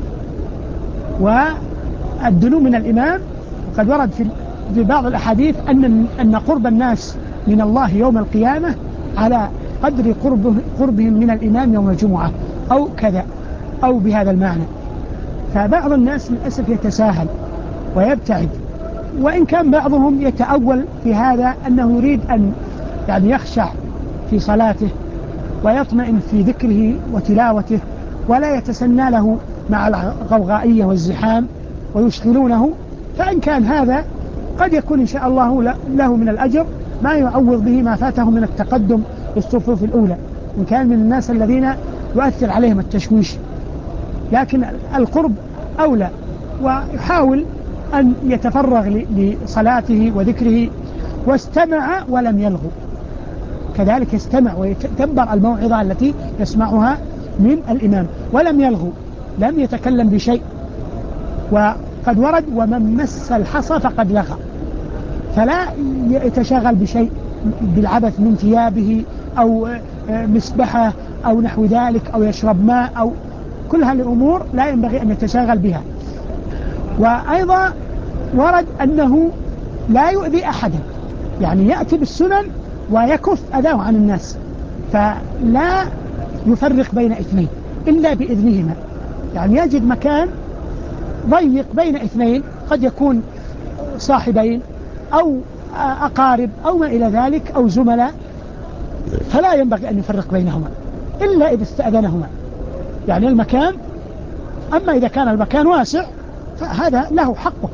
والدنو من الإمام وقد ورد في بعض الأحاديث أن قرب الناس من الله يوم القيامة على قدر قربهم من الإمام يوم الجمعة أو كذا أو بهذا المعنى. فبعض الناس للأسف يتساهل ويبتعد وإن كان بعضهم يتأول في هذا أنه يريد أن يعني يخشع في صلاته ويطمئن في ذكره وتلاوته ولا يتسنى له مع الغوغائية والزحام ويشغلونه، فإن كان هذا قد يكون إن شاء الله له من الأجر ما يعوض به ما فاته من التقدم في الصفوف الأولى إن كان من الناس الذين يؤثر عليهم التشويش. لكن القرب أولى، ويحاول أن يتفرغ لصلاته وذكره، واستمع ولم يلغو، كذلك يستمع ويتدبر الموعظة التي يسمعها من الإمام ولم يلغو، لم يتكلم بشيء. وقد ورد ومن مس الحصى فقد لغى، فلا يتشغل بشيء بالعبث من ثيابه أو مسبحة أو نحو ذلك أو يشرب ماء أو كل هذه الأمور لا ينبغي أن يتشاغل بها. وأيضا ورد أنه لا يؤذي أحدا، يعني يأتي بالسنن ويكف أذاه عن الناس، فلا يفرق بين اثنين إلا بإذنهما، يعني يجد مكان ضيق بين اثنين قد يكون صاحبين أو أقارب أو ما إلى ذلك أو زملاء، فلا ينبغي أن يفرق بينهما إلا إذا استأذنهما، يعني المكان. أما إذا كان المكان واسع فهذا له حقه.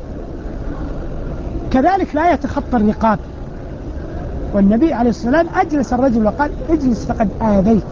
كذلك لا يتخطى الرقاب، والنبي عليه الصلاة والسلام أجلس الرجل وقال اجلس فقد آذيت،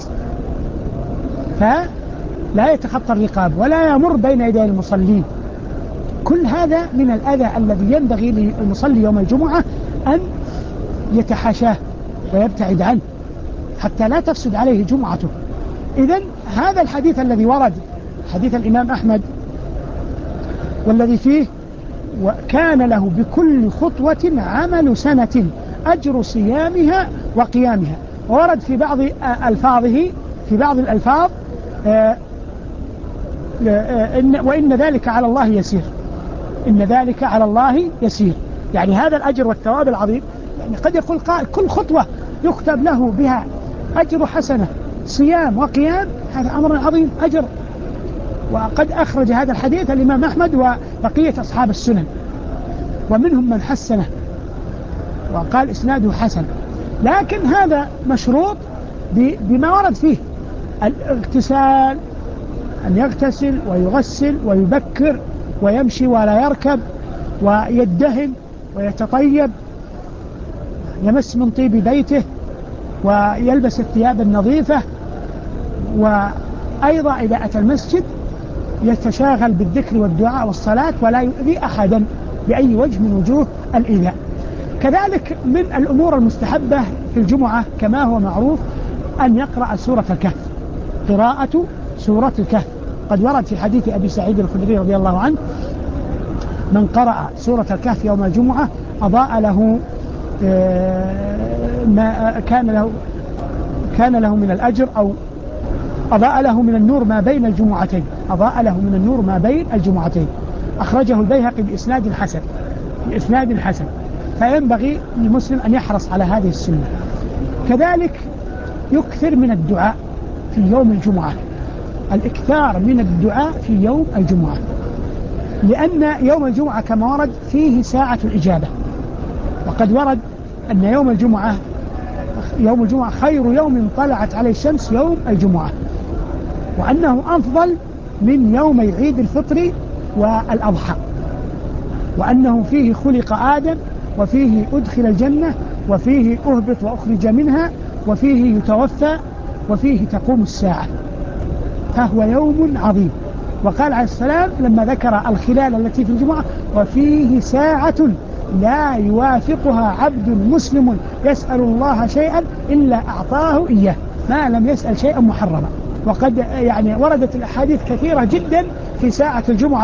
فلا يتخطى الرقاب ولا يمر بين يدي المصلين. كل هذا من الأذى الذي ينبغي للمصلي يوم الجمعة أن يتحاشاه ويبتعد عنه حتى لا تفسد عليه جمعته. إذن هذا الحديث الذي ورد حديث الإمام أحمد والذي فيه وكان له بكل خطوة عمل سنة أجر صيامها وقيامها، ورد في بعض ألفاظه في بعض الألفاظ وإن ذلك على الله يسير، إن ذلك على الله يسير، يعني هذا الأجر والثواب العظيم. يعني قد يقول قائل كل خطوة يكتب له بها أجر حسنة صيام وقيام، هذا أمر عظيم أجر. وقد أخرج هذا الحديث الإمام أحمد وبقية أصحاب السنن، ومنهم من حسنه وقال إسناده حسن، لكن هذا مشروط بما ورد فيه الاغتسال، أن يغتسل ويغسل ويبكر ويمشي ولا يركب ويدهن ويتطيب، يمس من طيب بيته ويلبس الثياب النظيفة، وأيضا إذا أتى المسجد يتشاغل بالذكر والدعاء والصلاة ولا يؤذي أحدا بأي وجه من وجوه الإيذاء. كذلك من الأمور المستحبة في الجمعة كما هو معروف أن يقرأ سورة الكهف، قراءة سورة الكهف. قد ورد في حديث أبي سعيد الخدري رضي الله عنه من قرأ سورة الكهف يوم الجمعة أضاء له ما كان له من الأجر، أو أضاء له من النور ما بين الجمعتين، أضاء له من النور ما بين الجمعتين. أخرجه البيهقي بإسناد حسن، فينبغي للمسلم أن يحرص على هذه السنة. كذلك يكثر من الدعاء في يوم الجمعة، الإكثار من الدعاء في يوم الجمعة، لأن يوم الجمعة كما ورد فيه ساعة الإجابة. وقد ورد أن يوم الجمعة خير يوم طلعت عليه الشمس يوم الجمعة، وأنه أفضل من يومي عيد الفطر والأضحى، وأنه فيه خلق آدم، وفيه أدخل الجنة، وفيه أهبط وأخرج منها، وفيه يتوفى، وفيه تقوم الساعة، فهو يوم عظيم. وقال عليه السلام لما ذكر الخلال التي في الجمعة وفيه ساعة لا يوافقها عبد مسلم يسأل الله شيئا إلا أعطاه إياه ما لم يسأل شيئا محرما. وقد يعني وردت الأحاديث كثيرة جدا في ساعة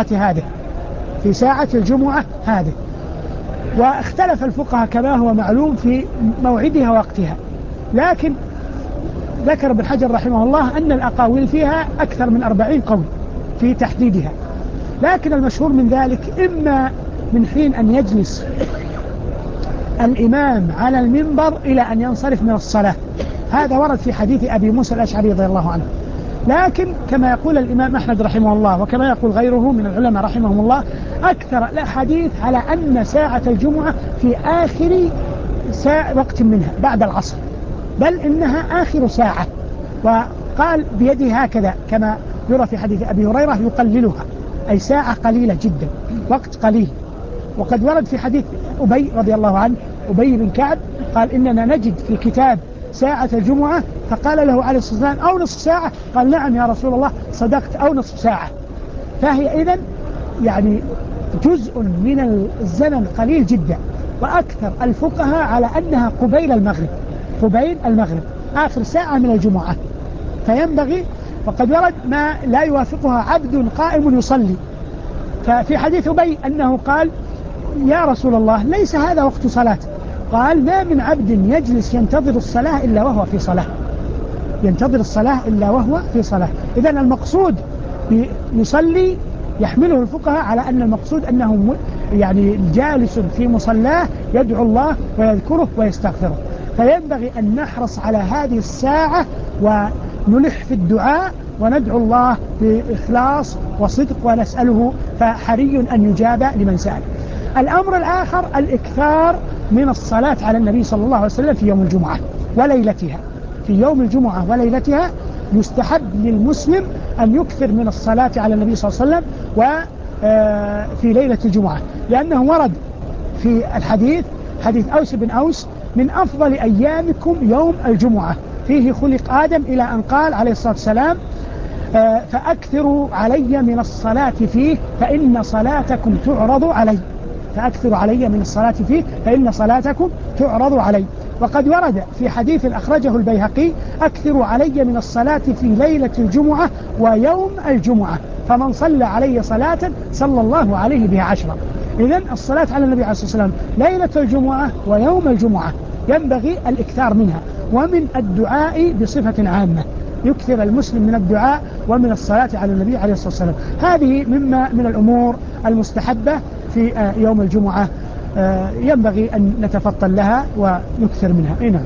الجمعة هذه، واختلف الفقهاء كما هو معلوم في موعدها ووقتها، لكن ذكر ابن حجر رحمه الله أن الأقاويل فيها أكثر من 40 قول في تحديدها، لكن المشهور من ذلك إما من حين أن يجلس الإمام على المنبر إلى أن ينصرف من الصلاة، هذا ورد في حديث أبي موسى الأشعري رضي الله عنه، لكن كما يقول الإمام أحمد رحمه الله وكما يقول غيره من العلماء رحمهم الله، أكثر الأحاديث على أن ساعة الجمعة في آخر وقت منها بعد العصر، بل إنها آخر ساعة. وقال بيده هكذا كما يرى في حديث أبي هريرة يقللها، أي ساعة قليلة جدا، وقت قليل. وقد ورد في حديث أبي رضي الله عنه، أبي بن كعب، قال إننا نجد في الكتاب ساعة الجمعة، فقال له عليه الصلاة والسلام أو نصف ساعة، قال نعم يا رسول الله صدقت أو نصف ساعة. فهي إذن يعني جزء من الزمن قليل جدا. وأكثر الفقهاء على أنها قبيل المغرب، قبيل المغرب آخر ساعة من الجمعة. فينبغي، وقد ورد ما لا يوافقها عبد قائم يصلي. ففي حديث أبي أنه قال يا رسول الله ليس هذا وقت صلاة، قال ما من عبد يجلس ينتظر الصلاة إلا وهو في صلاة، ينتظر الصلاة إلا وهو في صلاة. إذن المقصود يصلي يحمله الفقهاء على أن المقصود أنه يعني جالس في مصلاه يدعو الله ويذكره ويستغفره. فينبغي أن نحرص على هذه الساعة ونلح في الدعاء وندعو الله بإخلاص وصدق ونسأله، فحري أن يجاب لمن سأل. الأمر الآخر الإكثار من الصلاة على النبي صلى الله عليه وسلم في يوم الجمعة وليلتها. في يوم الجمعة وليلتها يستحب للمسلم أن يكثر من الصلاة على النبي صلى الله عليه وسلم وفي ليلة الجمعة، لأنه ورد في الحديث حديث أوس بن أوس من أفضل أيامكم يوم الجمعة فيه خلق آدم، إلى أن قال عليه الصلاة والسلام فأكثروا علي من الصلاة فيه فإن صلاتكم تعرض علي، فأكثروا علي من الصلاة فيه فإن صلاتكم تعرض علي. وقد ورد في حديث أخرجه البيهقي أكثروا علي من الصلاة في ليلة الجمعة ويوم الجمعة، فمن صلى علي صلاة صلى الله عليه بها 10. إذن الصلاة على النبي عليه الصلاة والسلام ليلة الجمعة ويوم الجمعة ينبغي الإكثار منها، ومن الدعاء بصفة عامة يكثر المسلم من الدعاء ومن الصلاة على النبي عليه الصلاة والسلام. هذه مما من الأمور المستحبة في يوم الجمعة، ينبغي أن نتفطن لها ونكثر منها. نعم.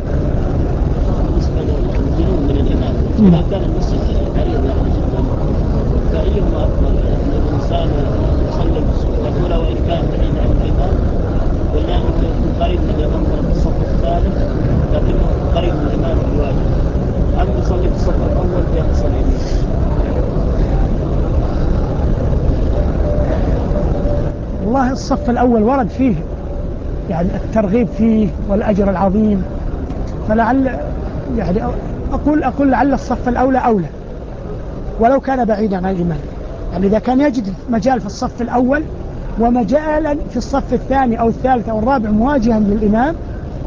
الجنوب من الإمام إذا كان المسجد قريب فأيهما أفضل؟ الإنسان يصلي في الصف الأولى وإن كان بعيد عن الإمام، ولا أنه يكون قريب من الإمام في الصف الثالث لكنه قريب من الإمام الواجب، أم يصلي في الصف الأول في أقصى اليمين؟ والله الصف الأول ورد فيه يعني الترغيب فيه والأجر العظيم، فلعل يعني أقول لعل الصف الأولى أولى ولو كان بعيدا عن الإمام. يعني إذا كان يجد مجال في الصف الأول ومجالا في الصف الثاني أو الثالث أو الرابع مواجها للإمام،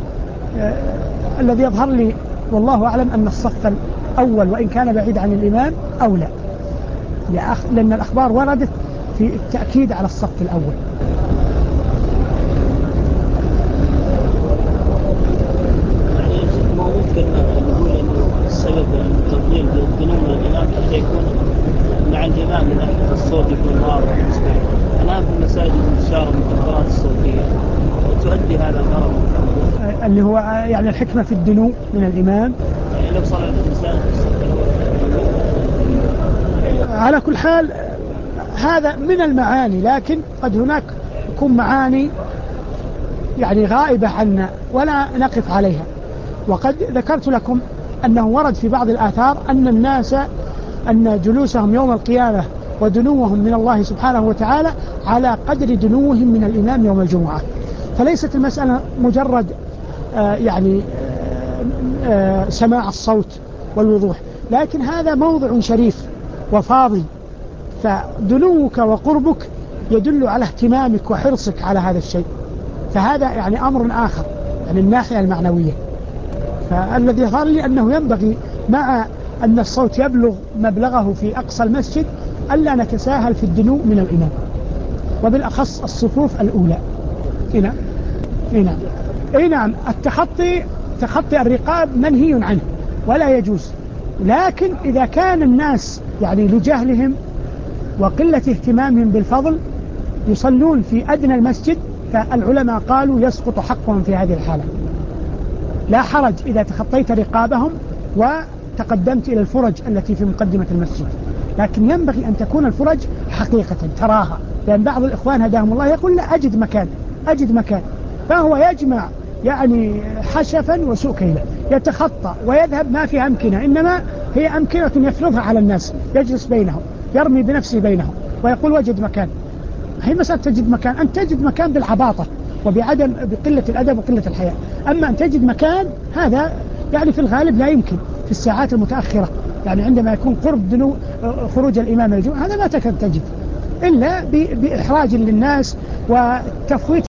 الذي يظهر لي والله أعلم أن الصف الأول وإن كان بعيد عن الإمام أولى، لأن الأخبار وردت في التأكيد على الصف الأول. نقول أنه السبب التفضيل بالجنوب من الإمام حتى يكون مع الإمام من ناحية الصوت يكون واضح ومسموع. الآن في المساجد انتشار المكبرات الصوتية تؤدي هذا الغرض اللي هو يعني الحكمة في الدنو من الإمام. يعني لو صلى الإنسان في الصف الأول على كل حال هذا من المعاني، لكن قد هناك يكون معاني يعني غائبة عنا ولا نقف عليها. وقد ذكرت لكم أنه ورد في بعض الآثار أن الناس أن جلوسهم يوم القيامة ودنوهم من الله سبحانه وتعالى على قدر دنوهم من الإمام يوم الجمعة. فليست المسألة مجرد سماع الصوت والوضوح، لكن هذا موضع شريف وفاضل، فدنوك وقربك يدل على اهتمامك وحرصك على هذا الشيء. فهذا يعني أمر آخر يعني الناحية المعنوية. فالذي يظهر لي أنه ينبغي مع أن الصوت يبلغ مبلغه في أقصى المسجد ألا نتساهل في الدنو من الإمام، وبالأخص الصفوف الأولى. نعم. تخطي الرقاب منهي عنه ولا يجوز، لكن إذا كان الناس يعني لجهلهم وقلة اهتمامهم بالفضل يصلون في أدنى المسجد، فالعلماء قالوا يسقط حقهم في هذه الحالة. لا حرج إذا تخطيت رقابهم تقدمت إلى الفرج التي في مقدمة المسجد، لكن ينبغي أن تكون الفرج حقيقة تراها، لأن بعض الإخوان هداهم الله يقول لا أجد مكان، فهو يجمع يعني حشفا وسوء كيلا، يتخطى ويذهب ما في أمكنة، إنما هي أمكنة يفرضها على الناس، يجلس بينهم يرمي بنفسه بينهم ويقول وجد مكان. هي مسألة تجد مكان، أن تجد مكان بالعباطة بقلة الأدب وقلة الحياء، أما أن تجد مكان هذا يعني في الغالب لا يمكن في الساعات المتأخرة، يعني عندما يكون قرب خروج الإمام الجمعة هذا ما تجد إلا بإحراج للناس وتفويت